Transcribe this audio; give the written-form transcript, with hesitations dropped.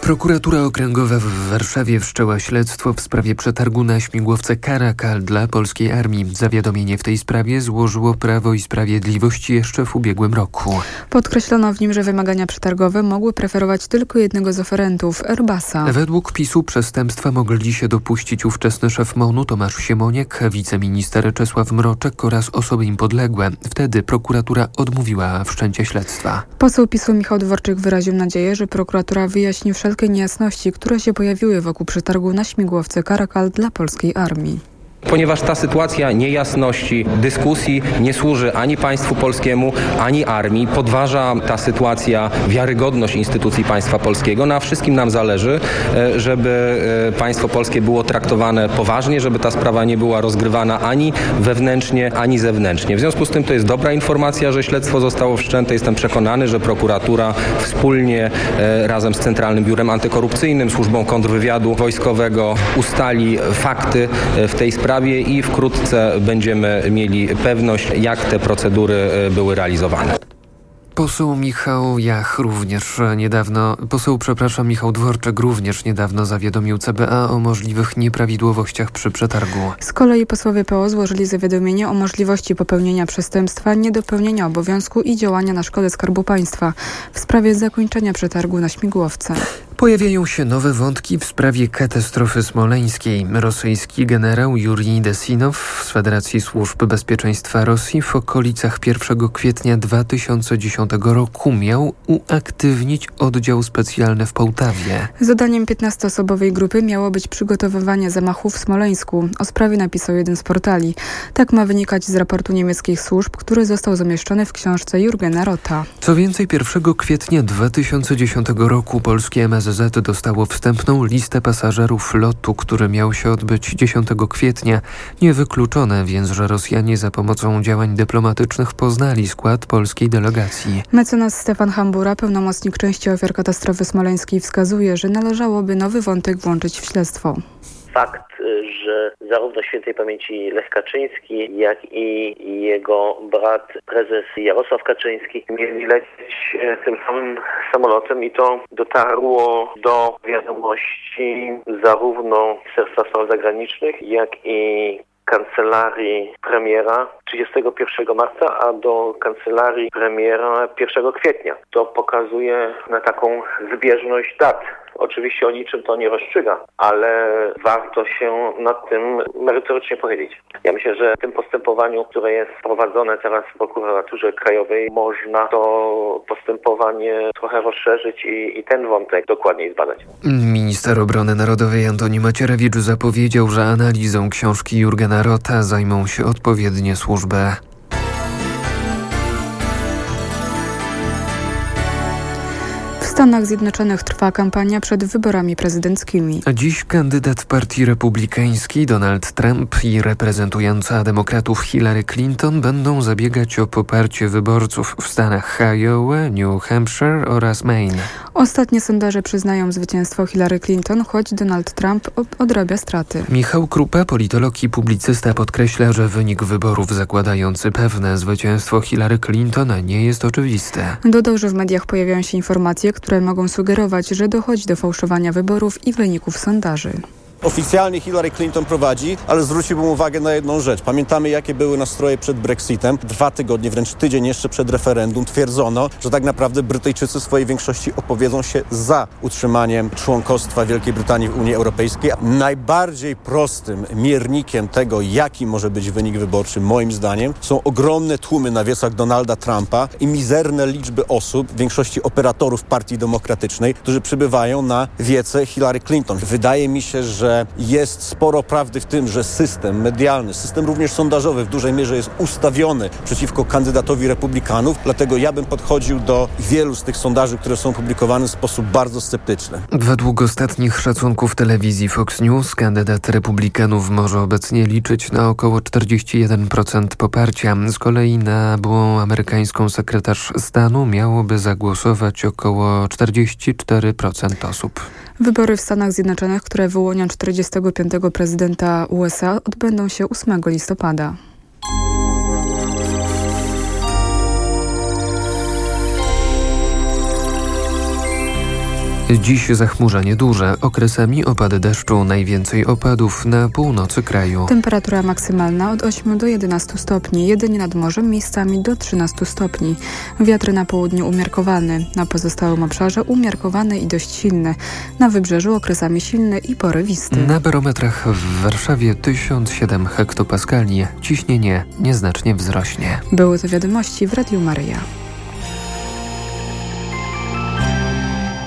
Prokuratura Okręgowa w Warszawie wszczęła śledztwo w sprawie przetargu na śmigłowce Caracal dla polskiej armii. Zawiadomienie w tej sprawie złożyło Prawo i Sprawiedliwość jeszcze w ubiegłym roku. Podkreślono w nim, że wymagania przetargowe mogły preferować tylko jednego z oferentów, Airbusa. Według PiS-u przestępstwa mogli się dopuścić ówczesny szef MON-u Tomasz Siemoniak, wiceminister Czesław Mroczek oraz osoby im podległe. Wtedy prokuratura odmówiła wszczęcia śledztwa. Poseł PiS-u Michał Dworczyk wyraził nadzieję, że prokuratura wyjaśni wszelkie niejasności, które się pojawiły wokół przetargu na śmigłowce Caracal dla polskiej armii. Ponieważ ta sytuacja niejasności, dyskusji nie służy ani państwu polskiemu, ani armii. Podważa ta sytuacja wiarygodność instytucji państwa polskiego. No a wszystkim nam zależy, żeby państwo polskie było traktowane poważnie, żeby ta sprawa nie była rozgrywana ani wewnętrznie, ani zewnętrznie. W związku z tym to jest dobra informacja, że śledztwo zostało wszczęte. Jestem przekonany, że prokuratura wspólnie razem z Centralnym Biurem Antykorupcyjnym, Służbą Kontrwywiadu Wojskowego ustali fakty w tej sprawie i wkrótce będziemy mieli pewność, jak te procedury były realizowane. Michał Dworczyk również niedawno zawiadomił CBA o możliwych nieprawidłowościach przy przetargu. Z kolei posłowie PO złożyli zawiadomienie o możliwości popełnienia przestępstwa, niedopełnienia obowiązku i działania na szkodę Skarbu Państwa w sprawie zakończenia przetargu na śmigłowce. Pojawiają się nowe wątki w sprawie katastrofy smoleńskiej. Rosyjski generał Jurij Desinow z Federacji Służb Bezpieczeństwa Rosji w okolicach 1 kwietnia 2010 roku miał uaktywnić oddział specjalny w Połtawie. Zadaniem 15-osobowej grupy miało być przygotowywanie zamachu w Smoleńsku. O sprawie napisał jeden z portali. Tak ma wynikać z raportu niemieckich służb, który został zamieszczony w książce Jurgena Rota. Co więcej, 1 kwietnia 2010 roku polskie MSZ dostało wstępną listę pasażerów lotu, który miał się odbyć 10 kwietnia. Niewykluczone więc, że Rosjanie za pomocą działań dyplomatycznych poznali skład polskiej delegacji. Mecenas Stefan Hambura, pełnomocnik części ofiar katastrofy smoleńskiej, wskazuje, że należałoby nowy wątek włączyć w śledztwo. Fakt, że zarówno świętej pamięci Lech Kaczyński, jak i jego brat, prezes Jarosław Kaczyński mieli lecieć tym samym samolotem i to dotarło do wiadomości zarówno Ministerstwa Spraw Zagranicznych, jak i kancelarii premiera 31 marca, a do kancelarii premiera 1 kwietnia. To pokazuje na taką zbieżność dat. Oczywiście o niczym to nie rozstrzyga, ale warto się nad tym merytorycznie pochylić. Ja myślę, że w tym postępowaniu, które jest prowadzone teraz w prokuraturze krajowej, można to postępowanie trochę rozszerzyć i ten wątek dokładniej zbadać. Minister Obrony Narodowej Antoni Macierewicz zapowiedział, że analizą książki Jurgena Rota zajmą się odpowiednie służby. W Stanach Zjednoczonych trwa kampania przed wyborami prezydenckimi. A dziś kandydat Partii Republikańskiej Donald Trump i reprezentująca demokratów Hillary Clinton będą zabiegać o poparcie wyborców w stanach Iowa, New Hampshire oraz Maine. Ostatnie sondaże przyznają zwycięstwo Hillary Clinton, choć Donald Trump odrabia straty. Michał Krupa, politolog i publicysta, podkreśla, że wynik wyborów zakładający pewne zwycięstwo Hillary Clinton nie jest oczywisty. Dodał, że w mediach pojawiają się informacje, które mogą sugerować, że dochodzi do fałszowania wyborów i wyników sondaży. Oficjalnie Hillary Clinton prowadzi, ale zwróciłbym uwagę na jedną rzecz. Pamiętamy, jakie były nastroje przed Brexitem. 2 tygodnie, wręcz tydzień jeszcze przed referendum twierdzono, że tak naprawdę Brytyjczycy w swojej większości opowiedzą się za utrzymaniem członkostwa Wielkiej Brytanii w Unii Europejskiej. Najbardziej prostym miernikiem tego, jaki może być wynik wyborczy, moim zdaniem, są ogromne tłumy na wiecach Donalda Trumpa i mizerne liczby osób, w większości operatorów Partii Demokratycznej, którzy przybywają na wiece Hillary Clinton. Wydaje mi się, że jest sporo prawdy w tym, że system medialny, system również sondażowy w dużej mierze jest ustawiony przeciwko kandydatowi republikanów, dlatego ja bym podchodził do wielu z tych sondaży, które są publikowane w sposób bardzo sceptyczny. Według ostatnich szacunków telewizji Fox News kandydat republikanów może obecnie liczyć na około 41% poparcia. Z kolei na byłą amerykańską sekretarz stanu miałoby zagłosować około 44% osób. Wybory w Stanach Zjednoczonych, które wyłonią 45. prezydenta USA, odbędą się 8 listopada. Dziś zachmurzenie duże, okresami opady deszczu, najwięcej opadów na północy kraju. Temperatura maksymalna od 8 do 11 stopni, jedynie nad morzem miejscami do 13 stopni. Wiatr na południu umiarkowany, na pozostałym obszarze umiarkowany i dość silny. Na wybrzeżu okresami silny i porywisty. Na barometrach w Warszawie 1007 hektopaskali. Ciśnienie nieznacznie wzrośnie. Były to wiadomości w Radiu Maryja.